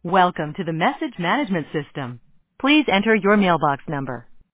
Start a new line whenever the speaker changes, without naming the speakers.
Welcome to the message management system. Please enter your mailbox number.